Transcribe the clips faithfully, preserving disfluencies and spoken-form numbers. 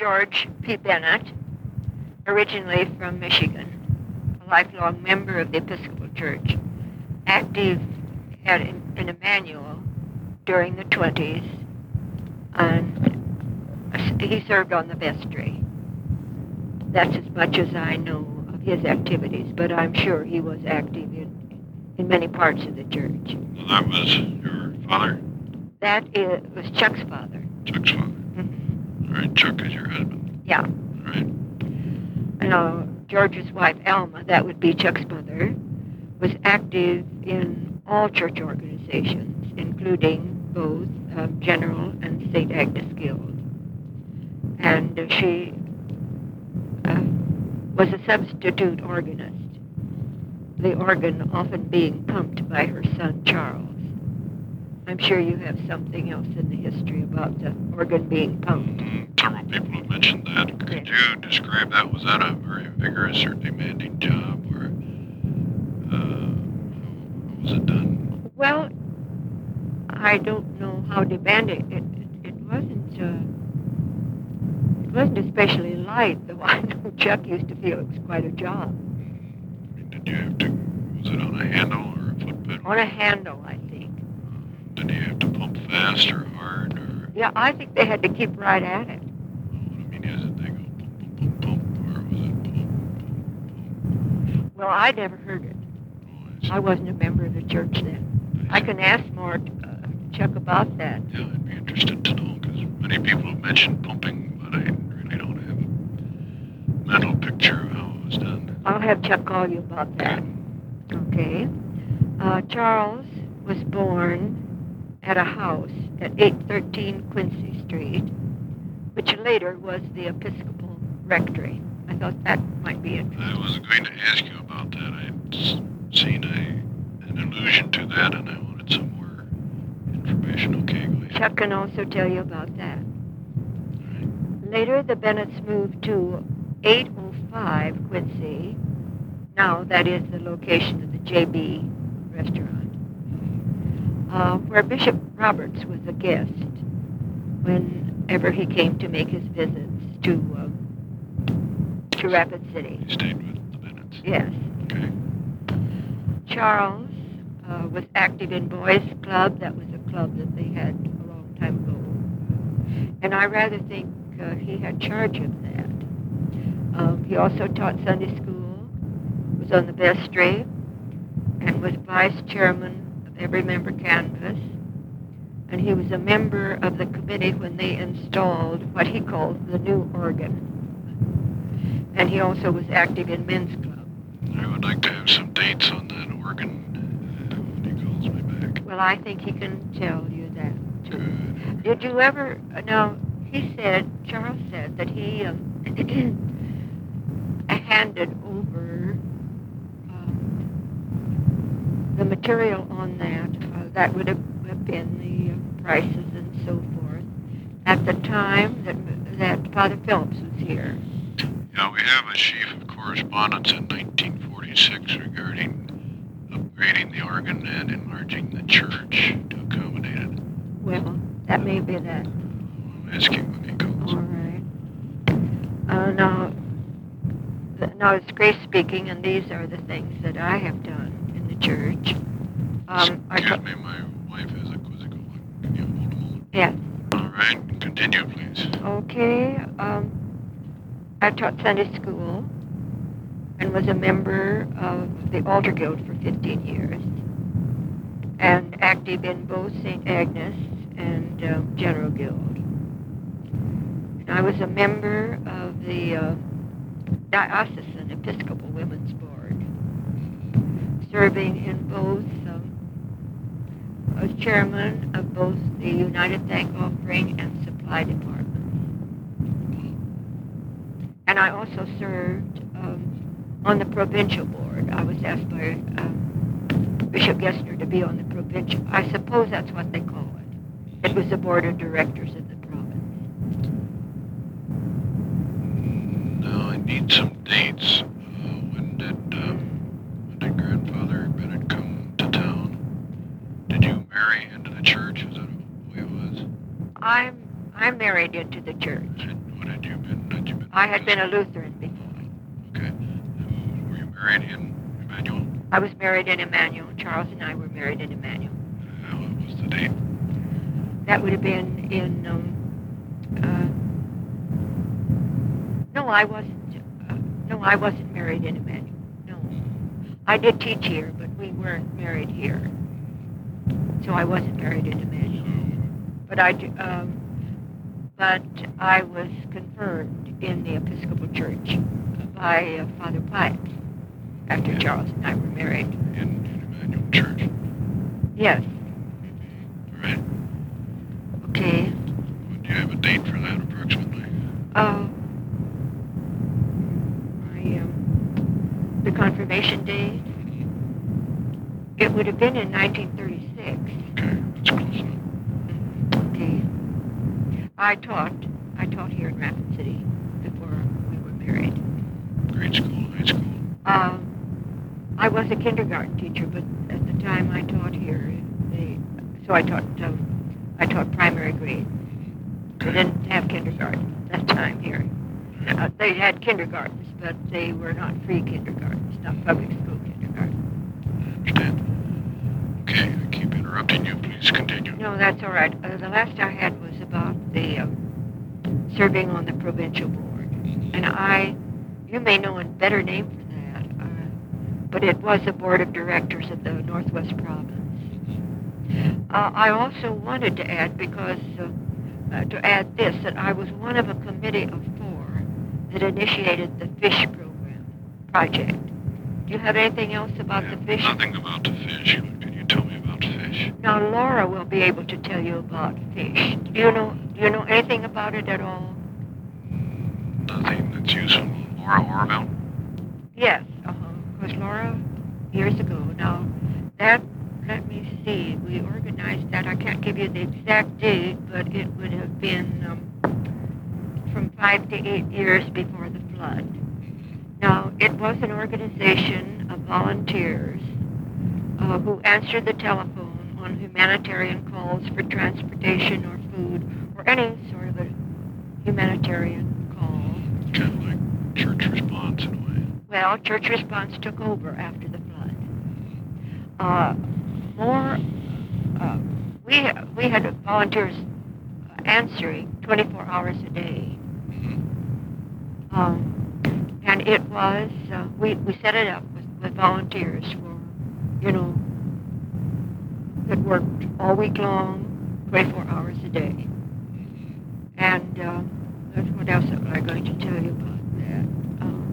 George P. Bennett, originally from Michigan, a lifelong member of the Episcopal Church, active at, in, in Emmanuel during the twenties, and he served on the vestry. That's as much as I know of his activities, but I'm sure he was active in, in many parts of the church. So that was your father? That is, was Chuck's father. Chuck's father. Mm-hmm. All right, Chuck is your husband. Yeah. All right. And uh, George's wife, Alma, that would be Chuck's mother, was active in all church organizations, including both uh, General and Saint Agnes Guild. And uh, she uh, was a substitute organist, the organ often being pumped by her son, Charles. I'm sure you have something else in the history about the organ being pumped. Mm, several people have mentioned that. Could Yes. you describe that? Was that a very vigorous or demanding job, or uh, how was it done? Well, I don't know how demanding it. It, it wasn't. Uh, it wasn't especially light, though. I know Chuck used to feel it was quite a job. Did you have to? Was it on a handle or a foot pedal? On a handle, I think. Did you have to pump fast or hard, or? Yeah, I think they had to keep right at it. What I mean is, it they go pump, pump, pump, pump, or was it pump, pump, pump? Well, I never heard it. Oh, I see. I wasn't a member of the church then. I can ask more uh, Chuck about that. Yeah, I'd be interested to know, because many people have mentioned pumping, but I really don't have a mental picture of how it was done. I'll have Chuck call you about that. Okay. Uh, Charles was born at a house at eight thirteen Quincy Street, which later was the Episcopal Rectory. I thought that might be interesting. I was going to ask you about that. I'd s- seen a, an allusion to that, and I wanted some more information. Okay, go ahead. Chuck can also tell you about that. Later, the Bennetts moved to eight oh five Quincy. Now, that is the location of the J B restaurant, uh, where Bishop Roberts was a guest whenever he came to make his visits to uh, to Rapid City. You stayed with the Bennetts. Yes. Okay. Charles uh, was active in Boys Club. That was a club that they had a long time ago. And I rather think uh, he had charge of that. Um, he also taught Sunday school, was on the vestry, and was vice chairman of every member canvass. And he was a member of the committee when they installed what he called the new organ. And he also was active in men's club. I would like to have some dates on that organ uh, when he calls me back. Well, I think he can tell you that, too. Good. Did you ever, now, he said, Charles said that he um, handed over um, the material on that, uh, that would have have been the uh, prices and so forth, at the time that, that Father Phillips was here. Yeah, we have a sheaf of correspondence in nineteen forty-six regarding upgrading the organ and enlarging the church to accommodate it. Well, that may be that. I'll ask him when he calls. All right. Uh, now, th- now it's Grace speaking, and these are the things that I have done in the church. Um, I Excuse ta- me, my wife has a quizzical one. Can you hold a moment? Yes. All right, continue, please. Okay. Um, I taught Sunday school and was a member of the Altar Guild for fifteen years, and active in both Saint Agnes and uh, General Guild. And I was a member of the uh, Diocesan Episcopal Women's Board, serving in both, um, I was chairman of both the United Thank Offering and Supply Department. And I also served um, on the provincial board. I was asked by um, Bishop Gessner to be on the provincial. I suppose that's what they call it. It was the board of directors of the province. Now I need some dates. Uh, when did uh, when did Grandfather Bennett come to town? Did you marry into the church? Is that the way it was? I'm I'm married into the church. It What had you been? Had you been? I had been a Lutheran before. Okay. Uh, were you married in Emmanuel? I was married in Emmanuel. Charles and I were married in Emmanuel. Uh, what was the date? That would have been in. Um, uh, no, I wasn't. Uh, no, I wasn't married in Emmanuel. No, I did teach here, but we weren't married here. So I wasn't married in Emmanuel. But I, um, but I was confirmed in the Episcopal Church by uh, Father Pipes after Charles and I were married. In, in Emmanuel Church? Yes. All right. Okay. Do you have a date for that approximately? Uh, I, um, the confirmation date, it would have been in nineteen thirty-six. Okay, that's close enough. Okay. I taught, I taught here in Rapid City before we were married. Grade school, high school? Um, I was a kindergarten teacher, but at the time I taught here, they, so I taught, um, I taught primary grade. They Okay. didn't have kindergarten at that time here. Uh, they had kindergartens, but they were not free kindergartens, not public school kindergartens. I understand. Okay, I keep interrupting you. Please continue. No, that's all right. Uh, the last I had was about the um, serving on the provincial board, and I, you may know a better name for that, uh, but it was the board of directors of the Northwest Province. Uh, I also wanted to add, because uh, uh, to add this, that I was one of a committee of four that initiated the FISH program project. Do you have anything else about the FISH? Nothing about the fish. What can you tell me about fish? Now Laura will be able to tell you about FISH. Do you know? Do you know anything about it at all? Nothing that's useful. Laura Orville? Yes. Uh huh. Because Laura, years ago. Now that. Let me see. We organized that. I can't give you the exact date, but it would have been um, from five to eight years before the flood. Now, it was an organization of volunteers uh, who answered the telephone on humanitarian calls for transportation or food or any sort of a humanitarian call. Kind of like church response in a way. Well, church response took over after the flood. Uh, more, uh, we we had volunteers answering twenty-four hours a day, um, and it was uh, we we set it up with, with volunteers for, you know, that worked all week long, twenty-four hours a day, and uh, that's what else am I going to tell you about that? Um,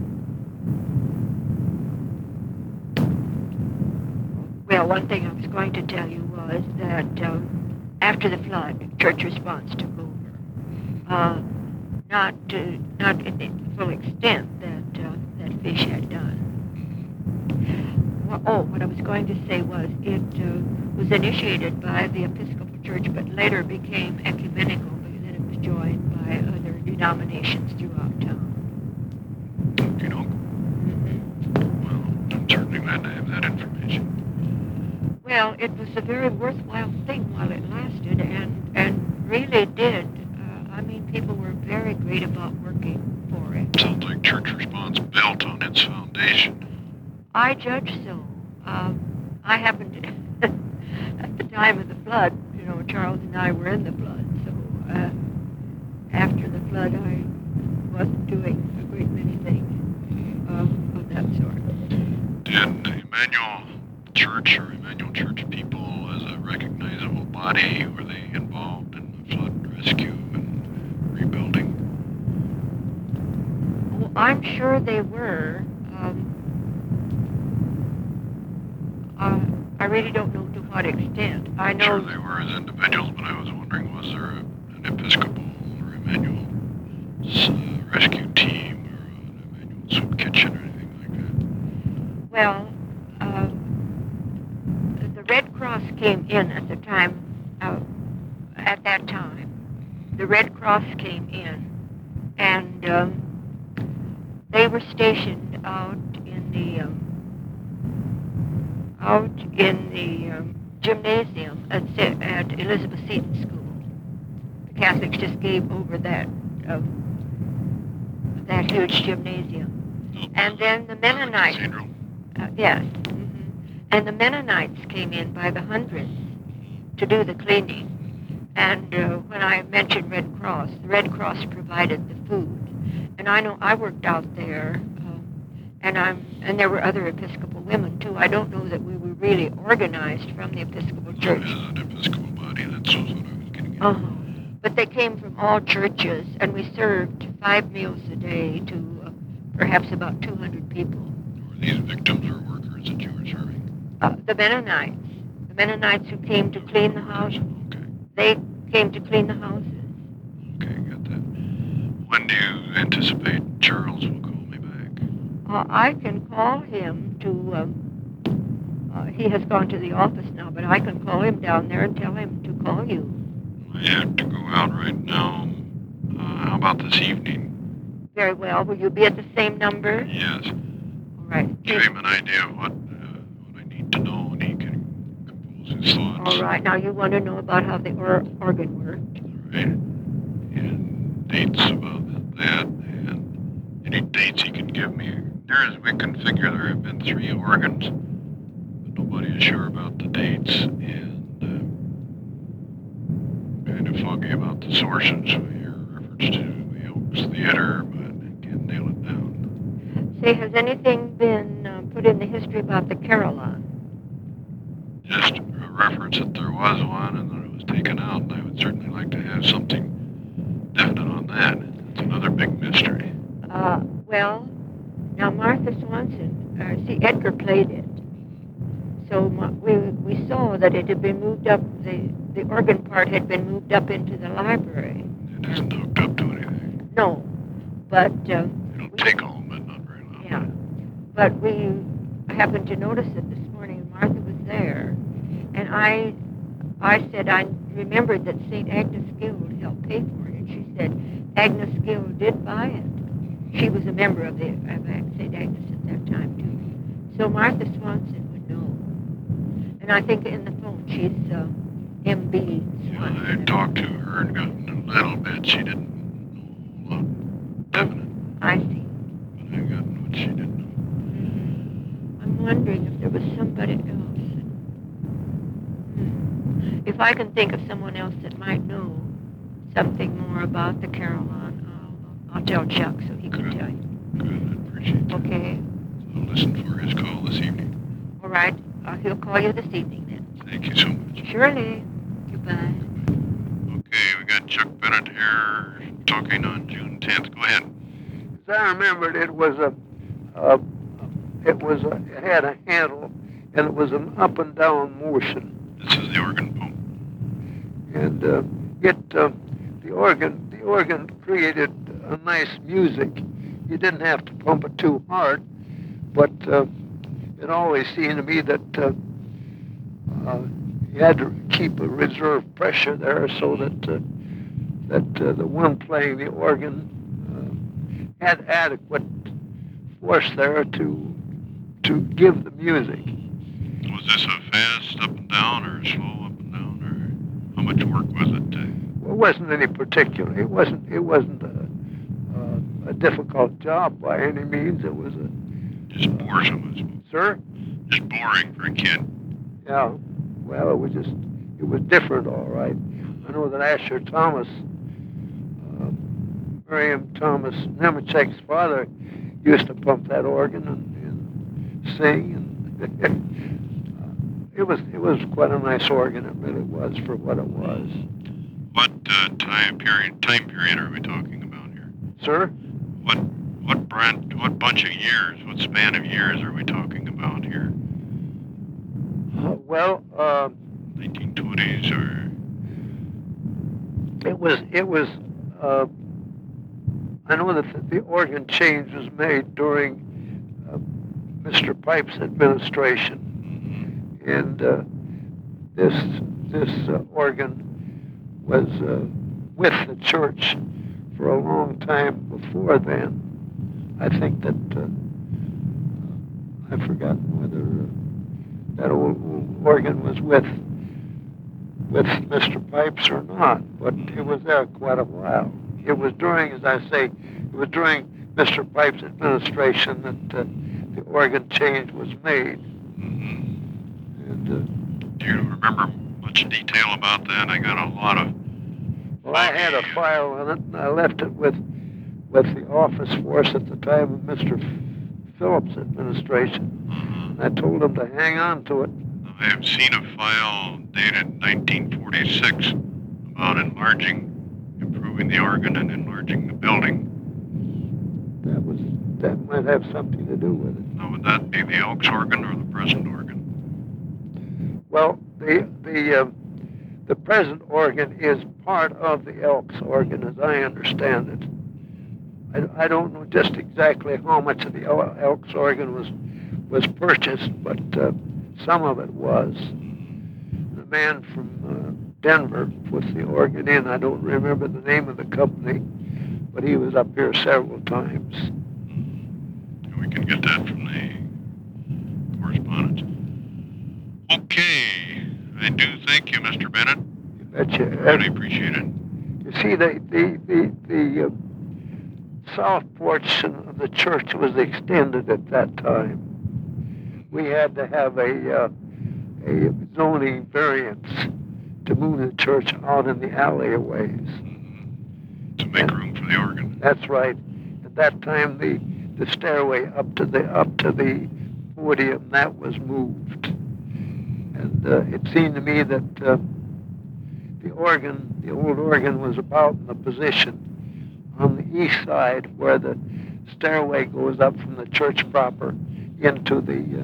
Well, one thing I was going to tell you was that um, after the flood, church response took over. Uh, not to, not in the full extent that uh, that FISH had done. Well, oh, what I was going to say was it uh, was initiated by the Episcopal Church, but later became ecumenical because then it was joined by other denominations throughout town. You know? Mm-hmm. Well, I'm certainly glad to have that information. Well, it was a very worthwhile thing while it lasted, and, and really did. Uh, I mean, people were very great about working for it. Sounds like church response built on its foundation. I judge so. Um, I happened to, at the time of the flood, you know, Charles and I were in the flood, so uh, after the flood, I wasn't doing a great many things uh, of that sort. Did Emmanuel Church or Emmanuel Church people as a recognizable body, were they involved in the flood rescue and rebuilding? Well, I'm sure they were. Um, uh, I really don't know to what extent. I know. Sure they were as individuals, but I was wondering, was there a, an Episcopal or Emmanuel uh, rescue team or an Emmanuel soup kitchen or anything like that? Well, uh, the Red Cross came in at the time, uh, at that time. The Red Cross came in, and um, they were stationed out in the um, out in the um, gymnasium at, at Elizabeth Seton School. The Catholics just gave over that uh, that huge gymnasium. And then the Mennonites, Cathedral. uh, yes, hmm and the Mennonites came in by the hundreds to do the cleaning. And uh, when I mentioned Red Cross, the Red Cross provided the food. And I know I worked out there, um, and I'm and there were other Episcopal women too. I don't know that we were really organized from the Episcopal There Church. is an Episcopal body. That's also what I was getting at. Uh-huh. But they came from all churches, and we served five meals a day to uh, perhaps about two hundred people. Were these victims or workers that you were serving? Uh, the Mennonites, the Mennonites who came to clean the houses, Okay. they came to clean the houses. Okay, got that. When do you anticipate Charles will call me back? Uh, I can call him to, um, uh, he has gone to the office now, but I can call him down there and tell him to call you. I have to go out right now. Uh, how about this evening? Very well. Will you be at the same number? Yes. All right. Give him an idea of what, uh, what I need to know, and he can compose his thoughts. All right. Now you want to know about how the or- organ worked. Right. And dates about that, and any dates he can give me. There, as we can figure, there have been three organs, but nobody is sure about the dates, and uh, kind of foggy about the sources. We hear reference to the Oaks Theater, but can't nail it down. Say, has anything been uh, put in the history about the Carillon? Just a reference that there was one, and that it was taken out, and I would certainly like to have something definite on that. It's another big mystery. Uh, well, now Martha Swanson, uh, see, Edgar played it. So Ma- we we saw that it had been moved up, the, the organ part had been moved up into the library. It isn't hooked up to anything. No, but, uh, It'll take home, but not very long. yeah, but we happened to notice it this morning, and Martha was there. And I I said, I remembered that Saint Agnes Guild helped pay for it. And she said, Agnes Guild did buy it. She was a member of the of Saint Agnes at that time, too. So Martha Swanson would know. And I think in the phone, she's uh, M B Yeah, Swanson. I talked to her and gotten a little bit. She didn't know a whole lot definite, I see. but I got what she didn't know. Mhm. I'm wondering if there was somebody else. Hmm. If I can think of someone else that might know something more about the Carillon, I'll, I'll tell Chuck so he can Good. tell you. Good, I appreciate that. Okay. I'll listen for his call this evening. All right. Uh, he'll call you this evening then. Thank you so much. Surely. Goodbye. Okay, we got Chuck Bennett here talking on June tenth. Go ahead. As I remembered, it was a, uh, it was a, it had a handle, and it was an up and down motion, This is the organ pump. and uh, it, uh, the organ, the organ created a nice music. You didn't have to pump it too hard, but uh, it always seemed to me that uh, uh, you had to keep a reserve pressure there so that uh, that uh, the one playing the organ uh, had adequate force there to to give the music. Was this a fast up and down or slow up and down, or how much work was it? To... Well, it wasn't any particular. It wasn't. It wasn't a, a, a difficult job by any means. It was a Just boresome, I suppose. sir. Just boring for a kid. Yeah. Well, it was just. It was different, all right. I know that Asher Thomas, uh, Miriam Thomas Nemechek's father, used to pump that organ and, and sing, and it was it was quite a nice organ. It really was for what it was. What uh, time period time period are we talking about here? Sir? What what brand what bunch of years, what span of years are we talking about here? Uh, well, uh, nineteen twenties or it was it was. Uh, I know that the, the organ change was made during uh, Mister Pipe's administration, and uh, this this uh, organ was uh, with the church for a long time before then. I think that uh, I've forgotten whether uh, that old, old organ was with with Mister Pipes or not, but it was there quite a while. It was during, as I say, it was during Mister Pipe's administration that uh, the organ change was made. Mm-hmm. And uh, Do you remember much detail about that? I got a lot of. well, I had a file on it, and I left it with with the office force at the time of Mister Phillips' administration. Mm-hmm. I told him to hang on to it. I have seen a file dated nineteen forty-six about enlarging, improving the organ and enlarging the building. That was that might have something to do with it. Now, would that be the Elks organ or the present organ? Well, the the uh, the present organ is part of the Elks organ, as I understand it. I, I don't know just exactly how much of the El- Elks organ was was purchased, but uh, some of it was. The man from uh, Denver put the organ in. I don't remember the name of the company, but he was up here several times. And we can get that from the correspondence. Okay. I do thank you, Mister Bennett. You betcha. Really appreciate it. You see, the the the, the uh, south portion of the church was extended at that time. We had to have a uh, a zoning variance to move the church out in the alleyways. Mm-hmm. To make room for the organ. That's right. At that time, the the stairway up to the up to the podium that was moved, and uh, it seemed to me that uh, the organ, the old organ, was about in the position on the east side where the stairway goes up from the church proper into the uh,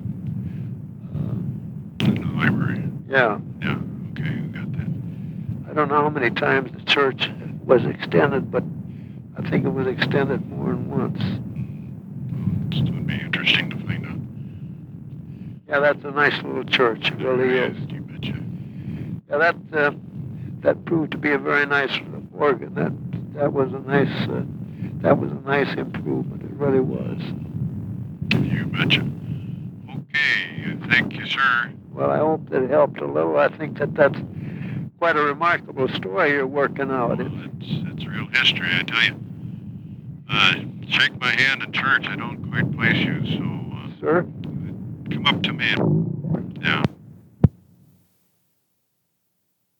uh, In the library. yeah. Yeah. Okay, you got that. I don't know how many times the church was extended, but I think it was extended more than once. It would be interesting to find out. Yeah, that's a nice little church. It really is. You betcha. Yeah, that uh, that proved to be a very nice organ. That that was a nice uh, that was a nice improvement. It really was. You betcha. Okay, thank you, sir. Well, I hope that it helped a little. I think that that's quite a remarkable story you're working out. Well, It's, it's, it's real history, I tell you. Uh, shake my hand in church. I don't quite place you, so uh, sir? come up to me. And, yeah.